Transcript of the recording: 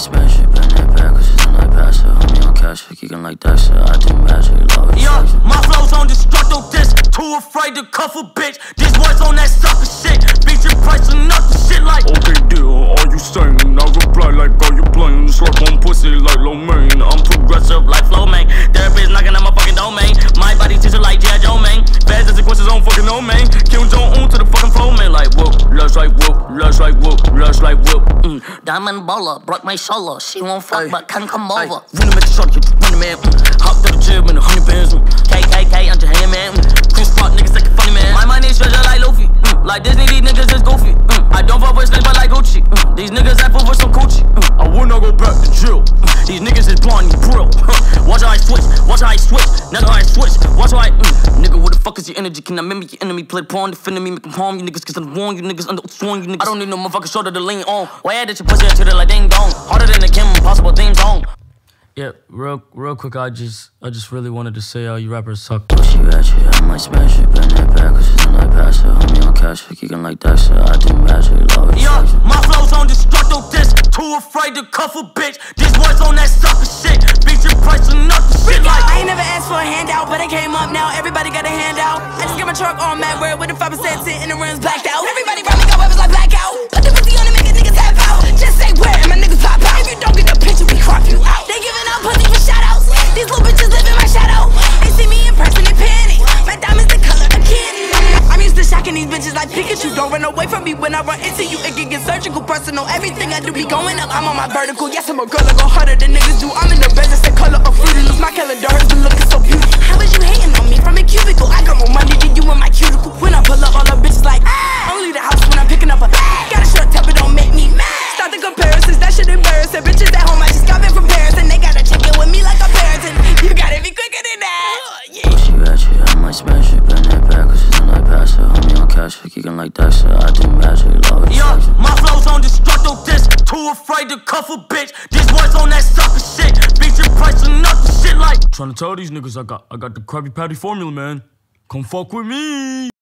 smash it, bend that back, cause it's a night passer. Homie on cash, kicking like Dexter. I do magic, love it. Yeah, my flow's on destructo disc. Too afraid to cuff a bitch. These words on that sucker shit. Beat your price or nothing, shit like. Okay, deal, are you saying? I reply like, are you playing? Slurp on pussy like low main. I'm Progressive like flow, man. Therapist knocking at my fucking domain. My body teacher like G.I. Joe, man. Fast as the questions on fucking no, man. Kim Jong-un to the fucking flow, man. Like whoop, lush like whoop, lush like whoop, lush like whoop. Diamond baller, broke my shoulder. She won't fuck, but can come over. Run at the shot, you run man. Hopped to the gym in 100 bands. KKK, I'm your hand, man. Chris Rock niggas like a funny man. My money treasure like Luffy. Like Disney, these niggas is goofy. I don't fuck with snakes, but like Gucci. These niggas act for some coochie. I would not go back to jail. These niggas is blind, you bro. Watch how I switch, watch how I switch. Nigga, how I switch, watch how I. Nigga, what the fuck is your energy? Can I mimic your enemy? Play pawn, defending me, make them harm you niggas. Cause I'm warn you niggas, undersworn you niggas. I don't need no motherfucking shoulder to lean on. Why add that your pussy to the like ding dong? Harder than the Kim Impossible theme song. Yeah, real quick, I just really wanted to say you rappers suck. Push you at you, I might smash it, bend that back, cause it's a night passer. Homie on cash, kicking like Dexter. I do magic, love it. Yeah, my flow's on destructo disc. Too afraid to cuff a bitch. These words on that sucker shit. Beat your price or nothing, shit like. I ain't never asked for a handout, but it came up now. Everybody got a handout. I just got my truck on Matt Word with a 5% tint and the rims blacked out. Everybody around me got weapons like blackout. Put the pussy on and make a nigga tap out. Just say where and my niggas pop out. If you don't get the picture, we crop you out. They giving up pussy for shout outs. These little bitches live in my shadow. They see me in person, they panic. My diamonds the color of candy. I'm used to shocking these bitches like Pikachu. Don't run away from me when I run into you. It can get surgical, personal. Everything I do be going up. I'm on my vertical. Yes, I'm a girl. I go harder than niggas do. I'm in the business, the color of Fruity Loops. My calendar has been looking so beautiful. How was you hating on me from a cubicle? I got more money than you in my cuticle. When I pull up, all the bitches like, only the house when I'm picking up a got a short temper, don't make me mad. Stop the comparisons, that shit embarrassing. Bitches at home, I just got back from Paris, and they gotta check in with me like a parent. You gotta be quicker than that. Push you at you, I might smash it, bend that back, cause it's a night passer. Homie on cash, kicking like Dexter. I do magic, love it. Yeah, my flow's on destructo disc. Too afraid to cuff a bitch. These words on that sucker shit. Beat your price or nothing, shit like. Trying to tell these niggas I got the Krabby Patty formula, man. Come fuck with me.